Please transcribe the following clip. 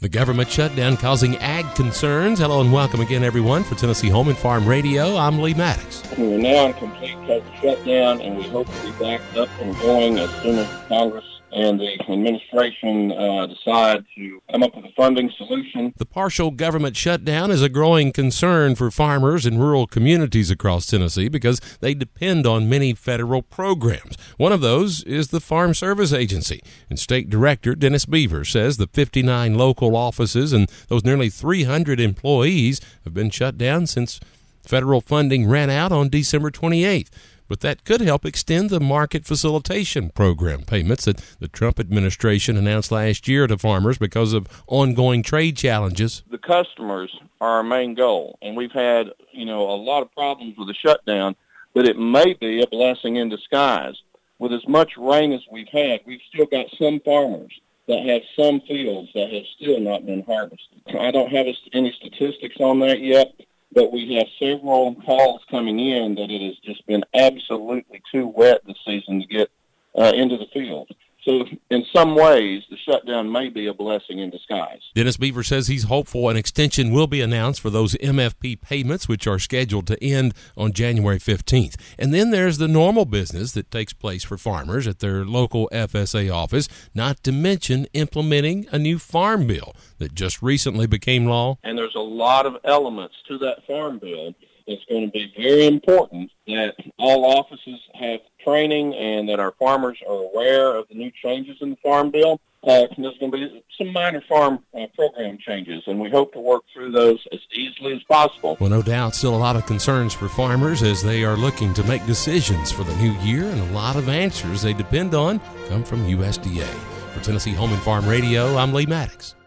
The government shutdown causing ag concerns. Hello and welcome again, everyone, for Tennessee Home and Farm Radio. I'm Lee Maddox. We're now in complete total shutdown, and we hope to be back up and going as soon as Congress and the administration decide to come up with a funding solution. The partial government shutdown is a growing concern for farmers in rural communities across Tennessee because they depend on many federal programs. One of those is the Farm Service Agency. And State Director Dennis Beaver says the 59 local offices and those nearly 300 employees have been shut down since federal funding ran out on December 28th. But that could help extend the market facilitation program payments that the Trump administration announced last year to farmers because of ongoing trade challenges. The customers are our main goal, and we've had, a lot of problems with the shutdown, but it may be a blessing in disguise. With as much rain as we've had, we've still got some farmers that have some fields that have still not been harvested. I don't have any statistics on that yet, but we have several calls coming in that it has just been absolutely too wet this season to get into the field. So in some ways, the shutdown may be a blessing in disguise. Dennis Beaver says he's hopeful an extension will be announced for those MFP payments, which are scheduled to end on January 15th. And then there's the normal business that takes place for farmers at their local FSA office, not to mention implementing a new farm bill that just recently became law. And there's a lot of elements to that farm bill. It's going to be very important that all offices have training and that our farmers are aware of the new changes in the farm bill. There's going to be some minor farm program changes, and we hope to work through those as easily as possible. Well, no doubt, still a lot of concerns for farmers as they are looking to make decisions for the new year, and a lot of answers they depend on come from USDA. For Tennessee Home and Farm Radio, I'm Lee Maddox.